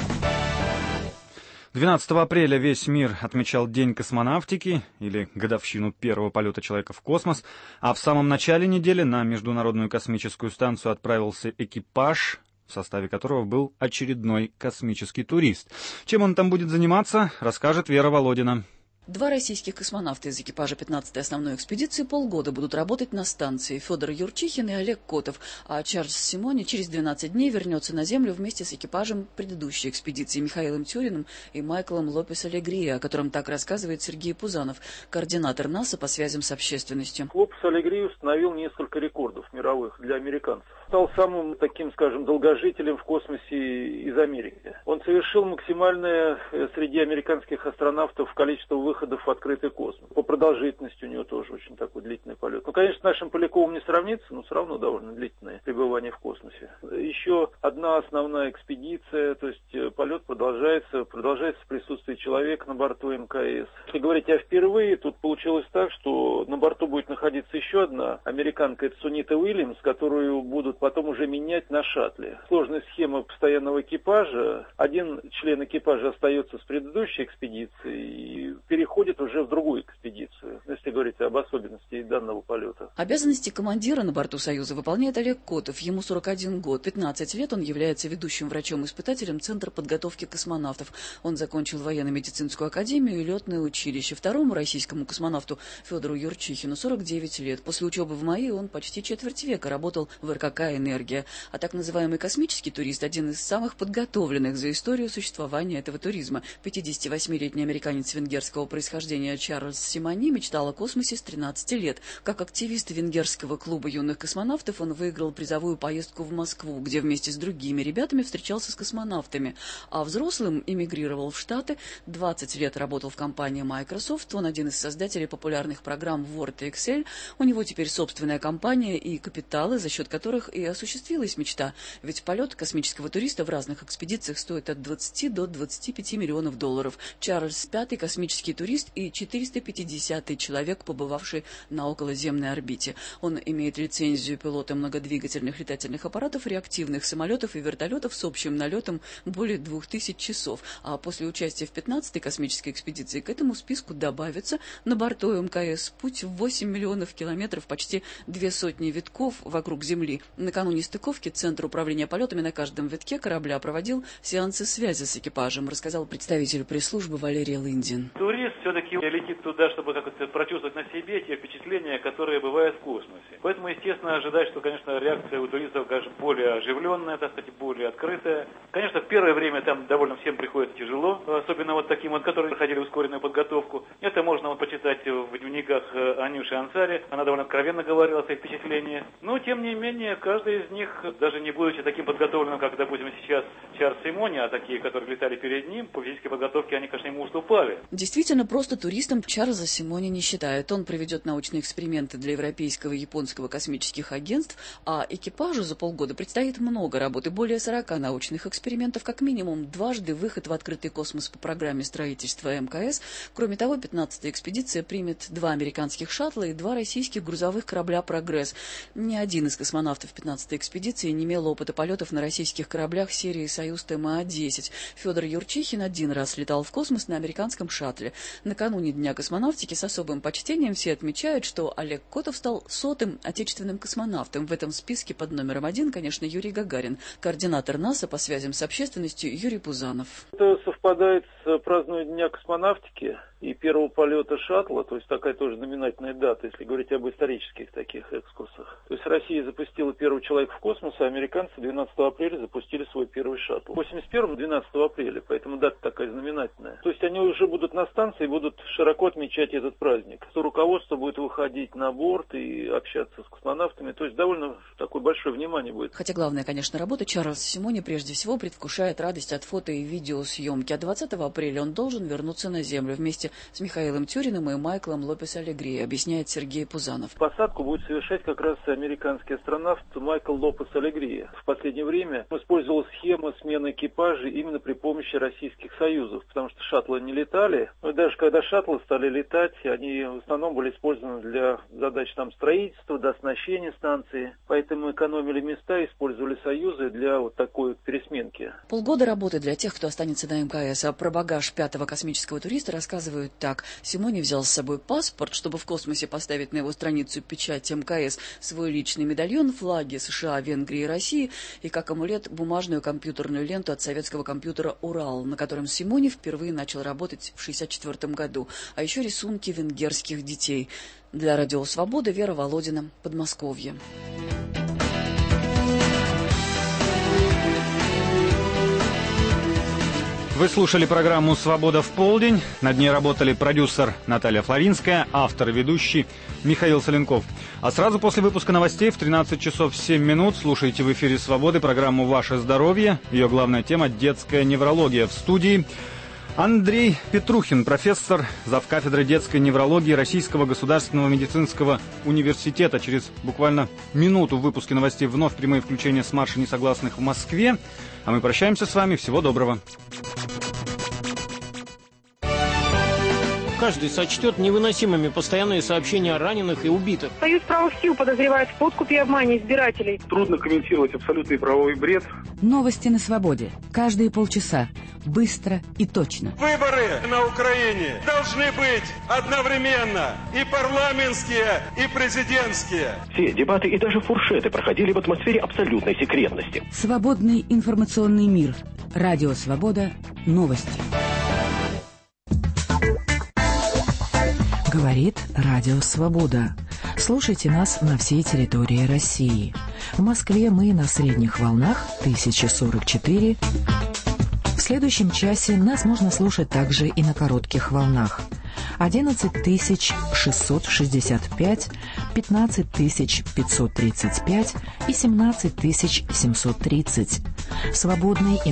двенадцатого апреля весь мир отмечал День космонавтики, или годовщину первого полета человека в космос, а в самом начале недели на Международную космическую станцию отправился экипаж, в составе которого был очередной космический турист. Чем он там будет заниматься, расскажет Вера Володина.
Два российских космонавта из экипажа пятнадцатой основной экспедиции полгода будут работать на станции. Федор Юрчихин и Олег Котов. А Чарльз Симони через двенадцать дней вернется на Землю вместе с экипажем предыдущей экспедиции Михаилом Тюриным и Майклом Лопес-Алегрия, о котором так рассказывает Сергей Пузанов, координатор НАСА по связям с общественностью.
Лопес-Алегрия установил несколько рекордов мировых для американцев. Стал самым таким, скажем, долгожителем в космосе из Америки. Он совершил максимальное среди американских астронавтов количество выходов в открытый космос. По продолжительности у него тоже очень такой длительный полет. Ну, конечно, с нашим Поляковым не сравнится, но все равно довольно длительное пребывание в космосе. Еще одна основная экспедиция, то есть полет продолжается, продолжается в присутствии человека на борту МКС. Если говорить о впервые, тут получилось так, что на борту будет находиться еще одна американка, это Сунита Уильямс, которую будут потом уже менять на шаттле. Сложная схема постоянного экипажа. Один член экипажа остается с предыдущей экспедиции и переходит уже в другую экспедицию, если говорить об особенности данного полета.
Обязанности командира на борту «Союза» выполняет Олег Котов. Ему сорок один год. пятнадцать лет он является ведущим врачом-испытателем Центра подготовки космонавтов. Он закончил военно-медицинскую академию и летное училище. Второму российскому космонавту Федору Юрчихину сорок девять лет. После учебы в МАИ он почти четверть века работал в РКК «Энергия». А так называемый космический турист – один из самых подготовленных за историю существования этого туризма. пятидесятивосьмилетний американец венгерского происхождения Чарльз Симони мечтал о космосе с тринадцати лет. Как активист венгерского клуба юных космонавтов он выиграл призовую поездку в Москву, где вместе с другими ребятами встречался с космонавтами. А взрослым эмигрировал в Штаты, двадцать лет работал в компании Microsoft, он один из создателей популярных программ Word и Excel, у него теперь собственная компания и капиталы, за счет которых и осуществилась мечта. Ведь полет космического туриста в разных экспедициях стоит от двадцати до двадцати пяти миллионов долларов. Чарльз пятый космический турист и четыреста пятидесятый человек, побывавший на околоземной орбите. Он имеет лицензию пилота многодвигательных летательных аппаратов, реактивных самолетов и вертолетов с общим налетом более двух тысяч часов. А после участия в пятнадцатой космической экспедиции к этому списку добавится на борту МКС путь в восемь миллионов километров, почти две сотни витков вокруг Земли. Накануне стыковки Центр управления полетами на каждом витке корабля проводил сеансы связи с экипажем, рассказал представитель пресс-службы Валерий Лындин.
Турист все-таки летит туда, чтобы как-то прочувствовать на себе те впечатления, которые бывают в космосе. Поэтому, естественно, ожидать, что, конечно, реакция у туристов, конечно, более оживленная, так сказать, более открытая. Конечно, в первое время там довольно всем приходится тяжело, особенно вот таким вот, которые проходили ускоренную подготовку. Это можно вот почитать в дневниках Анюши Ансари. Она довольно откровенно говорила о своих впечатлениях. Но, тем не менее, каждый из них, даже не будучи таким подготовленным, как, допустим, сейчас Чарльз Симони, а такие, которые летали перед ним, по физической подготовке они, конечно, ему уступали.
Действительно, просто туристом Чарльза Симони не считают. Он проведет научные эксперименты для европейского и японского космических агентств, а экипажу за полгода предстоит много работы, более сорока научных экспериментов, как минимум дважды выход в открытый космос по программе строительства эм ка эс. Кроме того, пятнадцатая экспедиция примет два американских шаттла и два российских грузовых корабля «Прогресс». Ни один из космонавтов пятнадцатой экспедиции не имел опыта полетов на российских кораблях серии «Союз Т М А десять». Федор Юрчихин один раз летал в космос на американском шаттле. Накануне Дня космонавтики с особым почтением все отмечают, что Олег Котов стал сотым отечественным космонавтом. В этом списке под номером один, конечно, Юрий Гагарин. Координатор НАСА по связям с общественностью Юрий Пузанов.
Это совпадает с празднованием Дня космонавтики и первого полета шаттла, то есть такая тоже знаменательная дата, если говорить об исторических таких экскурсах. То есть Россия запустила первого человека в космос, а американцы двенадцатого апреля запустили свой первый шаттл. В восемьдесят первом двенадцатого апреля, поэтому дата такая знаменательная. То есть они уже будут на станции и будут широко отмечать этот праздник. То руководство будет выходить на борт и общаться с космонавтами, то есть довольно такое большое внимание будет.
Хотя главная, конечно, работа Чарльза Симони прежде всего предвкушает радость от фото и видеосъемки. А двадцатого апреля он должен вернуться на Землю вместе с Михаилом Тюриным и Майклом Лопес-Алегри, объясняет Сергей Пузанов.
Посадку будет совершать как раз американский астронавт Майкл Лопес-Алегри. В последнее время использовал схему смены экипажей именно при помощи российских союзов, потому что шаттлы не летали. Но даже когда шаттлы стали летать, они в основном были использованы для задач там строительства, дооснащения станции. Поэтому экономили места, использовали союзы для вот такой вот пересменки.
Полгода работы для тех, кто останется на эм ка эс. А про багаж пятого космического туриста рассказывают так. Симони взял с собой паспорт, чтобы в космосе поставить на его страницу печать эм ка эс, свой личный медальон, флаги США, Венгрии и России и, как амулет, бумажную компьютерную ленту от советского компьютера «Урал», на котором Симони впервые начал работать в шестьдесят четвёртом году, а еще рисунки венгерских детей. Для Радио Свобода Вера Володина, Подмосковье.
Вы слушали программу «Свобода в полдень». Над ней работали продюсер Наталья Флоринская, автор и ведущий Михаил Соленков. А сразу после выпуска новостей в тринадцать часов семь минут слушайте в эфире «Свободы» программу «Ваше здоровье». Ее главная тема – детская неврология. В студии Андрей Петрухин, профессор, завкафедры детской неврологии Российского государственного медицинского университета. Через буквально минуту в выпуске новостей вновь прямые включения с марша несогласных в Москве. А мы прощаемся с вами. Всего доброго.
Каждый сочтет невыносимыми постоянные сообщения о раненых и убитых.
Союз правых сил подозревает в подкупе и обмане избирателей.
Трудно комментировать абсолютный правовой бред.
Новости на свободе. Каждые полчаса. Быстро и точно.
Выборы на Украине должны быть одновременно и парламентские, и президентские.
Все дебаты и даже фуршеты проходили в атмосфере абсолютной секретности.
Свободный информационный мир. Радио Свобода. Новости. Говорит Радио Свобода. Слушайте нас на всей территории России. В Москве мы на средних волнах тысяча сорок четыре. В следующем часе нас можно слушать также и на коротких волнах. одиннадцать тысяч шестьсот шестьдесят пять, пятнадцать тысяч пятьсот тридцать пять и семнадцать тысяч семьсот тридцать. Свободный